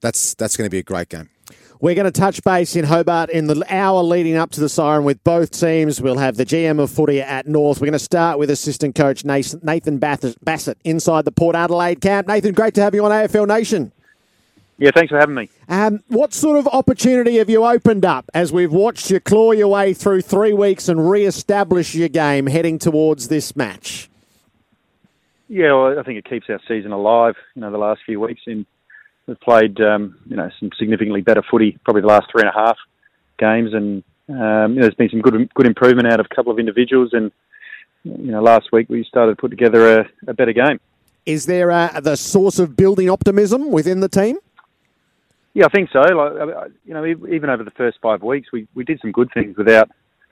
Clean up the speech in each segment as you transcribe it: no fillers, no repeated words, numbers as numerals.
That's going to be a great game. We're going to touch base in Hobart in the hour leading up to the siren with both teams. We'll have the GM of footy at North. We're going to start with assistant coach Nathan Bassett inside the Port Adelaide camp. Nathan, great to have you on AFL Nation. Yeah, thanks for having me. What sort of opportunity have you opened up as we've watched you claw your way through 3 weeks and re-establish your game heading towards this match? Yeah, well, I think it keeps our season alive. The last few weeks we've played, some significantly better footy, probably the last 3.5 games, and there's been some good improvement out of a couple of individuals. And last week we started to put together a better game. Is there the source of building optimism within the team? Yeah, I think so. Even over the first 5 weeks, we did some good things without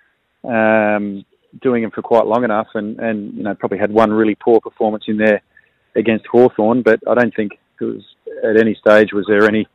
doing them for quite long enough, and probably had one really poor performance in there against Hawthorn, but I don't think it was at any stage was there any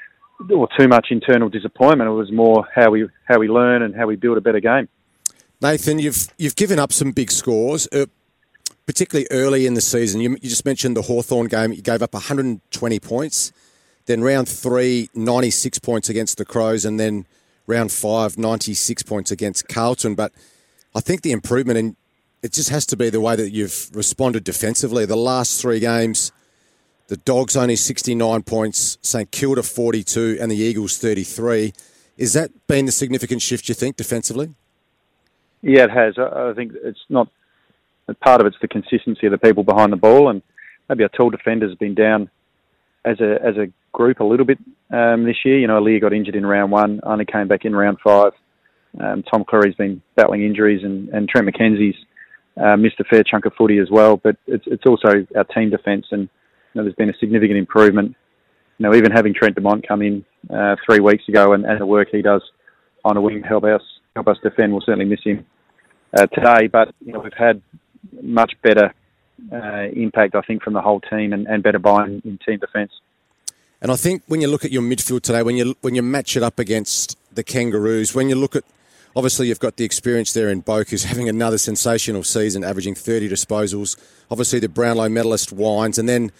or too much internal disappointment. It was more how we learn and how we build a better game. Nathan, you've given up some big scores, particularly early in the season. You just mentioned the Hawthorn game. You gave up 120 points. Then round 3, 96 points against the Crows, and then round 5, 96 points against Carlton. But I think the improvement, and it just has to be the way that you've responded defensively. The last 3 games, the Dogs only 69 points, St Kilda 42, and the Eagles 33. Is that been the significant shift, you think, defensively? Yeah, it has. I think it's not... Part of it's the consistency of the people behind the ball, and maybe our tall defenders have been down as a group a little bit this year. Leah got injured in round 1, only came back in round 5. Tom Cleary's been battling injuries, and Trent McKenzie's missed a fair chunk of footy as well. But it's also our team defence, and there's been a significant improvement. Even having Trent Dumont come in 3 weeks ago, and the work he does on a wing help us defend. We'll certainly miss him today, but we've had much better impact, I think, from the whole team, and better buy-in in team defence. And I think when you look at your midfield today, when you match it up against the Kangaroos, when you look at, obviously you've got the experience there in Boak, who's having another sensational season, averaging 30 disposals. Obviously the Brownlow medalist Wines, and then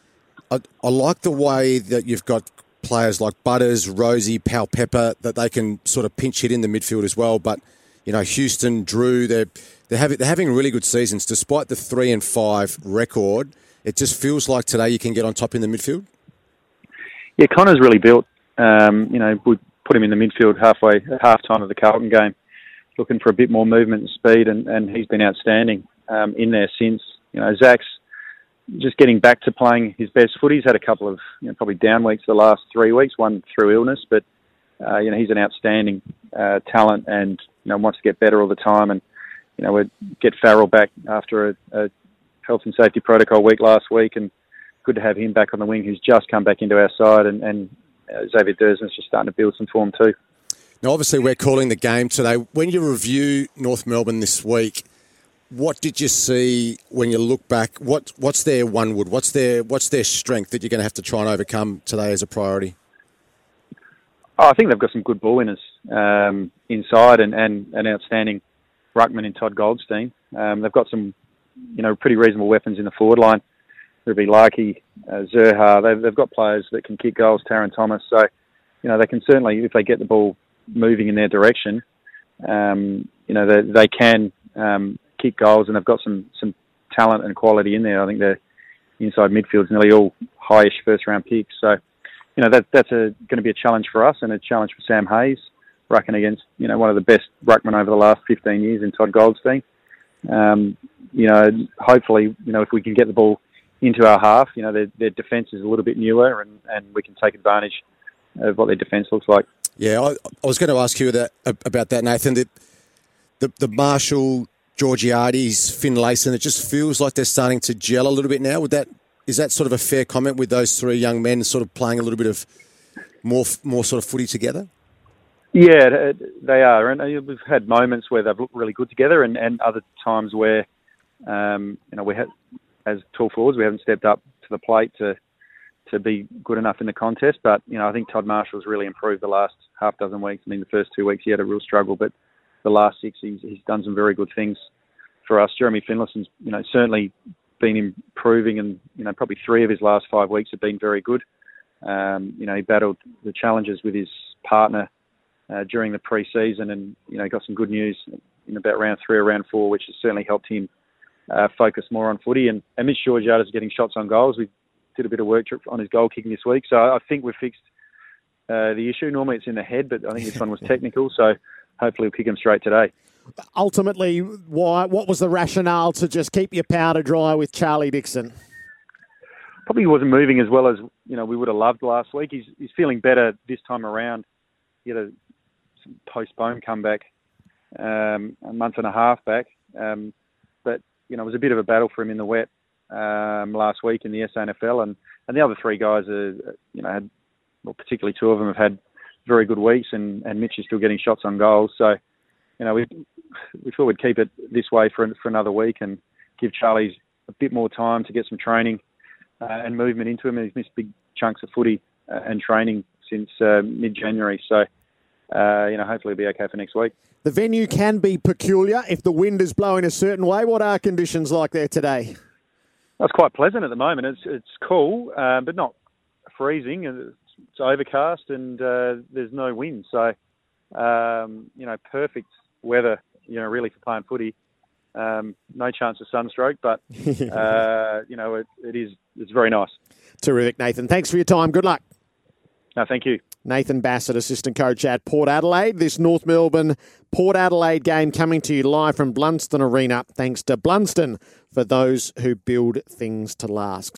I like the way that you've got players like Butters, Rosie, Pal Pepper, that they can sort of pinch hit in the midfield as well. But Houston, Drew, they're having really good seasons despite the 3-5 record. It just feels like today you can get on top in the midfield. Yeah, Connor's really built. We put him in the midfield halfway at half-time of the Carlton game, looking for a bit more movement and speed, and he's been outstanding in there since. Zach's just getting back to playing his best footy. He's had a couple of probably down weeks the last 3 weeks, one through illness, but he's an outstanding talent, and wants to get better all the time. And we get Farrell back after a health and safety protocol week last week, and good to have him back on the wing, who's just come back into our side, and Xavier Dersman's just starting to build some form too. Now, obviously, we're calling the game today. When you review North Melbourne this week, what did you see when you look back? What's their one-wood? What's their strength that you're going to have to try and overcome today as a priority? I think they've got some good ball winners inside, and an outstanding ruckman in Todd Goldstein. They've got some, pretty reasonable weapons in the forward line. There'll be Larkey, Zerha. They've got players that can kick goals, Taron Thomas. So, they can certainly, if they get the ball moving in their direction, they can kick goals, and they've got some talent and quality in there. I think their inside midfield's nearly all high-ish first-round picks. So, that's going to be a challenge for us, and a challenge for Sam Hayes, rucking against, one of the best ruckmen over the last 15 years in Todd Goldstein. Hopefully, if we can get the ball into our half, their defence is a little bit newer, and we can take advantage of what their defence looks like. Yeah, I was going to ask you about that, Nathan. The Marshall, Georgiades, Finlayson, it just feels like they're starting to gel a little bit now. Is that sort of a fair comment with those 3 young men sort of playing a little bit of more sort of footy together? Yeah, they are. And we've had moments where they've looked really good together, and other times where, we had, as tall forwards, we haven't stepped up to the plate to be good enough in the contest. But, I think Todd Marshall's really improved the last half dozen weeks. I mean, the first 2 weeks he had a real struggle, but the last 6 he's done some very good things for us. Jeremy Finlayson's, certainly been improving, and, probably 3 of his last 5 weeks have been very good. He battled the challenges with his partner during the pre-season, and got some good news in about round 3 or round 4, which has certainly helped him focus more on footy. And Mitch Georgiades getting shots on goals. We did a bit of work on his goal kicking this week, so I think we've fixed the issue. Normally it's in the head, but I think this one was technical, so hopefully we'll kick him straight today. Ultimately, what was the rationale to just keep your powder dry with Charlie Dixon? Probably wasn't moving as well as we would have loved last week. He's feeling better this time around. He had some postponed comeback a month and a half back, but it was a bit of a battle for him in the wet last week in the SANFL, and the other 3 guys particularly 2 of them have had very good weeks, and Mitch is still getting shots on goals. So we thought we'd keep it this way for another week and give Charlie a bit more time to get some training and movement into him. He's missed big chunks of footy and training since mid-January. So, hopefully it'll be okay for next week. The venue can be peculiar if the wind is blowing a certain way. What are conditions like there today? It's quite pleasant at the moment. It's cool, but not freezing. It's overcast and there's no wind. So, perfect weather, really for playing footy. No chance of sunstroke, but, it's very nice. Terrific, Nathan. Thanks for your time. Good luck. No, thank you. Nathan Bassett, assistant coach at Port Adelaide. This North Melbourne Port Adelaide game coming to you live from Blunston Arena. Thanks to Blunston for those who build things to last.